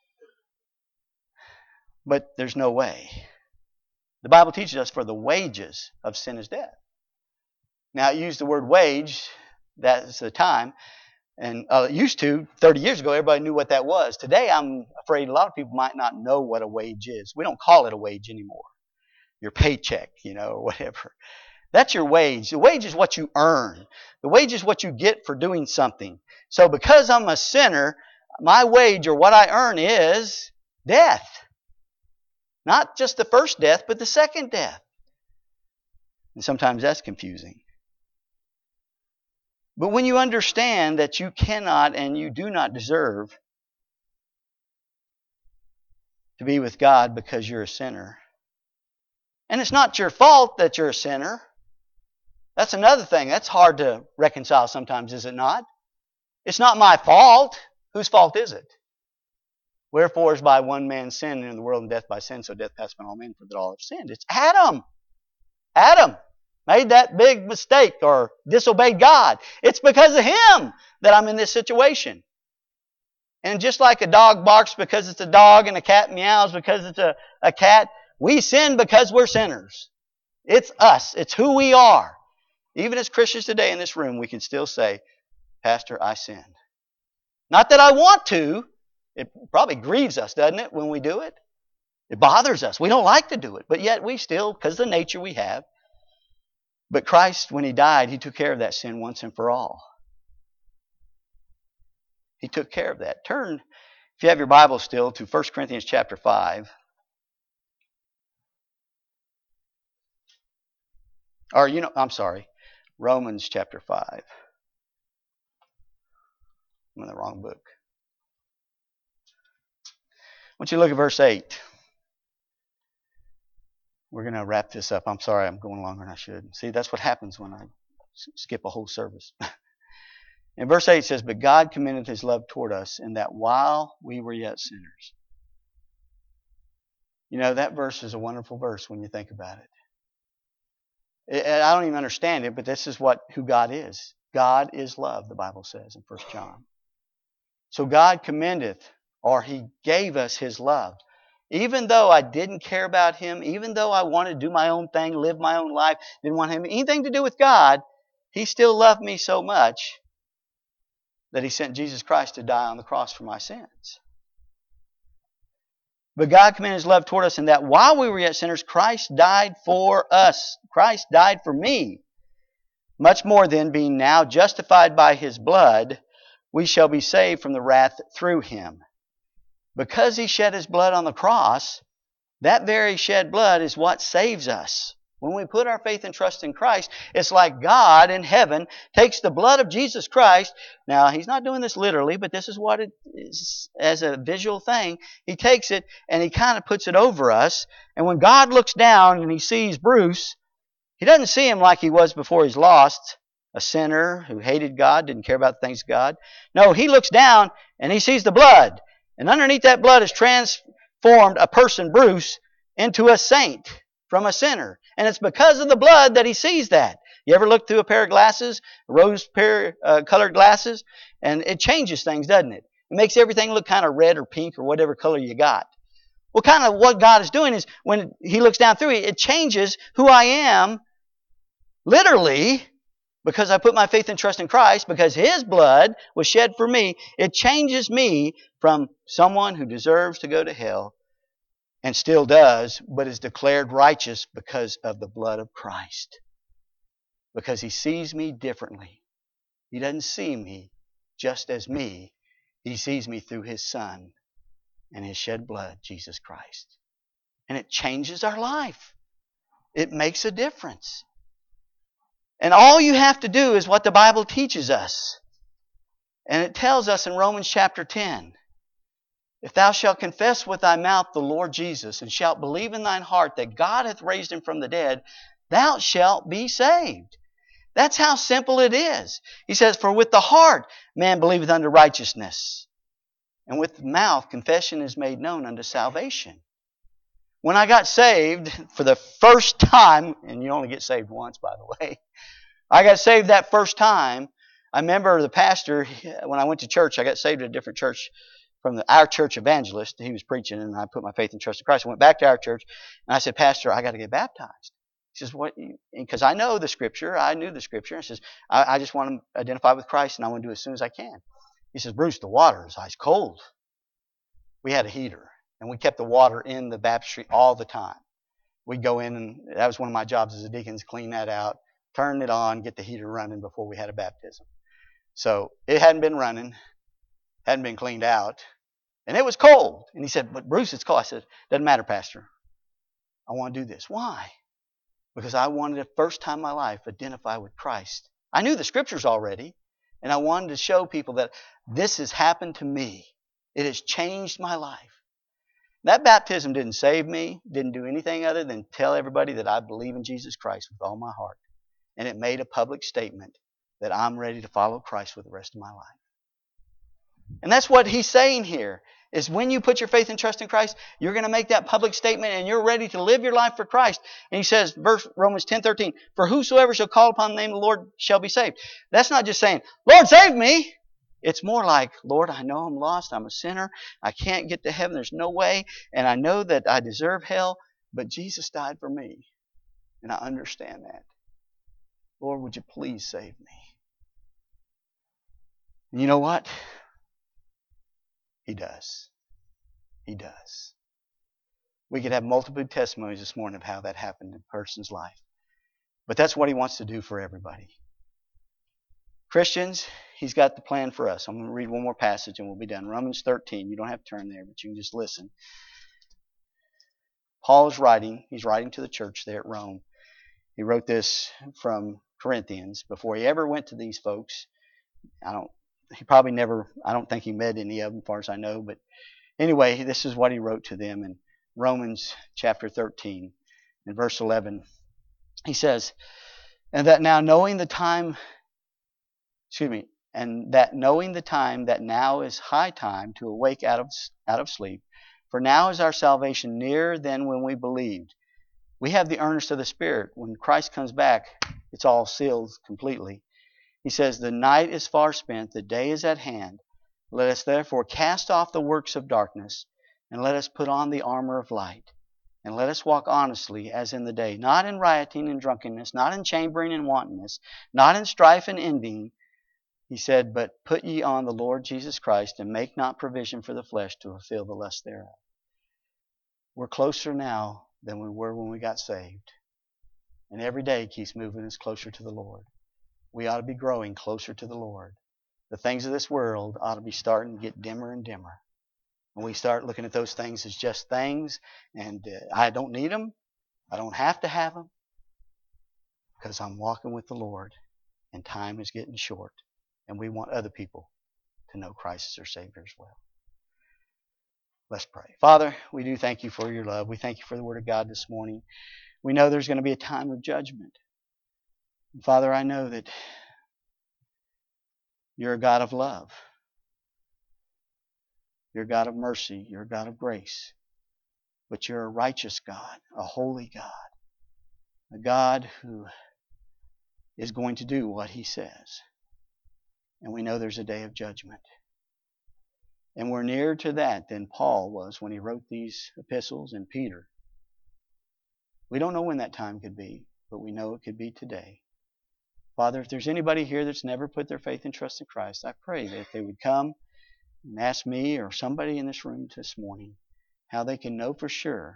But there's no way. The Bible teaches us for the wages of sin is death. Now it used the word wage, that's the time. And uh, used to, thirty years ago, everybody knew what that was. Today, I'm afraid a lot of people might not know what a wage is. We don't call it a wage anymore. Your paycheck, you know, or whatever. That's your wage. The wage is what you earn. The wage is what you get for doing something. So because I'm a sinner, my wage or what I earn is death. Not just the first death, but the second death. And sometimes that's confusing. But when you understand that you cannot and you do not deserve to be with God because you're a sinner, and it's not your fault that you're a sinner, that's another thing. That's hard to reconcile sometimes, is it not? It's not my fault. Whose fault is it? Wherefore is by one man's sin in the world, and death by sin, so death passed upon all men, for that all have sinned. It's Adam. Adam made that big mistake or disobeyed God. It's because of him that I'm in this situation. And just like a dog barks because it's a dog and a cat meows because it's a, a cat, we sin because we're sinners. It's us. It's who we are. Even as Christians today in this room, we can still say, Pastor, I sinned. Not that I want to. It probably grieves us, doesn't it, when we do it? It bothers us. We don't like to do it. But yet we still, because of the nature we have. But Christ, when He died, He took care of that sin once and for all. He took care of that. Turn, if you have your Bible still, to First Corinthians chapter five. Or, you know, I'm sorry, Romans chapter five. I'm in the wrong book. I want you to look at verse eight. We're going to wrap this up. I'm sorry, I'm going longer than I should. See, that's what happens when I skip a whole service. In verse eight it says, But God commended His love toward us in that while we were yet sinners. You know, that verse is a wonderful verse when you think about it. I don't even understand it, but this is what who God is. God is love, the Bible says in First John. So God commendeth, or He gave us His love. Even though I didn't care about Him, even though I wanted to do my own thing, live my own life, didn't want Him anything to do with God, He still loved me so much that He sent Jesus Christ to die on the cross for my sins. But God commended His love toward us in that while we were yet sinners, Christ died for us. Christ died for me. Much more then, being now justified by His blood, we shall be saved from the wrath through Him. Because He shed His blood on the cross, that very shed blood is what saves us. When we put our faith and trust in Christ, it's like God in heaven takes the blood of Jesus Christ. Now, He's not doing this literally, but this is what it is as a visual thing. He takes it and He kind of puts it over us. And when God looks down and He sees Bruce, He doesn't see him like he was before he's lost, a sinner who hated God, didn't care about the things of God. No, He looks down and He sees the blood. And underneath that blood is transformed a person, Bruce, into a saint from a sinner. And it's because of the blood that He sees that. You ever look through a pair of glasses, rose pair uh, colored glasses, and it changes things, doesn't it? It makes everything look kind of red or pink or whatever color you got. Well, kind of what God is doing is when He looks down through it, it changes who I am, literally, because I put my faith and trust in Christ, because His blood was shed for me. It changes me from someone who deserves to go to hell, and still does, but is declared righteous because of the blood of Christ. Because He sees me differently. He doesn't see me just as me. He sees me through His Son and His shed blood, Jesus Christ. And it changes our life. It makes a difference. And all you have to do is what the Bible teaches us. And it tells us in Romans chapter ten, if thou shalt confess with thy mouth the Lord Jesus, and shalt believe in thine heart that God hath raised Him from the dead, thou shalt be saved. That's how simple it is. He says, for with the heart man believeth unto righteousness, and with the mouth confession is made known unto salvation. When I got saved for the first time, and you only get saved once, by the way, I got saved that first time. I remember the pastor, when I went to church, I got saved at a different church from the, our church evangelist. He was preaching, and I put my faith and trust in Christ. I went back to our church, and I said, Pastor, I got to get baptized. He says, what? Because I know the Scripture. I knew the Scripture. He says, I, I just want to identify with Christ, and I want to do it as soon as I can. He says, Bruce, the water is ice cold. We had a heater, and we kept the water in the baptistry all the time. We'd go in, and that was one of my jobs as a deacon, is clean that out, turn it on, get the heater running before we had a baptism. So it hadn't been running, hadn't been cleaned out, and it was cold. And he said, but Bruce, it's cold. I said, doesn't matter, Pastor. I want to do this. Why? Because I wanted to, first time in my life, identify with Christ. I knew the Scriptures already, and I wanted to show people that this has happened to me. It has changed my life. That baptism didn't save me, didn't do anything other than tell everybody that I believe in Jesus Christ with all my heart. And it made a public statement that I'm ready to follow Christ with the rest of my life. And that's what he's saying here, is when you put your faith and trust in Christ, you're going to make that public statement and you're ready to live your life for Christ. And he says, verse Romans ten thirteen, for whosoever shall call upon the name of the Lord shall be saved. That's not just saying, Lord, save me. It's more like, Lord, I know I'm lost. I'm a sinner. I can't get to heaven. There's no way. And I know that I deserve hell. But Jesus died for me. And I understand that. Lord, would you please save me? And you know what? He does. He does. We could have multiple testimonies this morning of how that happened in a person's life. But that's what he wants to do for everybody. Christians, he's got the plan for us. I'm going to read one more passage and we'll be done. Romans thirteen. You don't have to turn there, but you can just listen. Paul is writing. He's writing to the church there at Rome. He wrote this from Corinthians before he ever went to these folks. I don't, he probably never, I don't think he met any of them as far as I know. But anyway, this is what he wrote to them in Romans chapter thirteen in verse eleven. He says, and that now knowing the time, excuse me, and that knowing the time that now is high time to awake out of out of sleep, For now is our salvation nearer than when we believed. We have the earnest of the Spirit. When Christ comes back, it's all sealed completely. He says, the night is far spent, the day is at hand. Let us therefore cast off the works of darkness, and let us put on the armor of light. And let us walk honestly as in the day, not in rioting and drunkenness, not in chambering and wantonness, not in strife and envying. He said, but put ye on the Lord Jesus Christ, and make not provision for the flesh to fulfill the lust thereof. We're closer now than we were when we got saved. And every day keeps moving us closer to the Lord. We ought to be growing closer to the Lord. The things of this world ought to be starting to get dimmer and dimmer. When we start looking at those things as just things, and uh, I don't need them, I don't have to have them, because I'm walking with the Lord, and time is getting short, and we want other people to know Christ as their Savior as well. Let's pray. Father, we do thank you for your love. We thank you for the Word of God this morning. We know there's going to be a time of judgment. And Father, I know that you're a God of love. You're a God of mercy. You're a God of grace. But you're a righteous God, a holy God, a God who is going to do what He says. And we know there's a day of judgment. And we're nearer to that than Paul was when he wrote these epistles, and Peter. We don't know when that time could be, but we know it could be today. Father, if there's anybody here that's never put their faith and trust in Christ, I pray that they would come and ask me or somebody in this room this morning how they can know for sure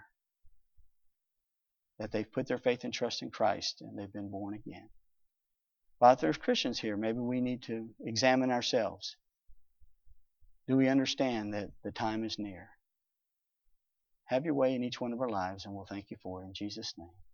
that they've put their faith and trust in Christ and they've been born again. Father, if there's Christians here, maybe we need to examine ourselves. Do we understand that the time is near? Have your way in each one of our lives, and we'll thank you for it in Jesus' name.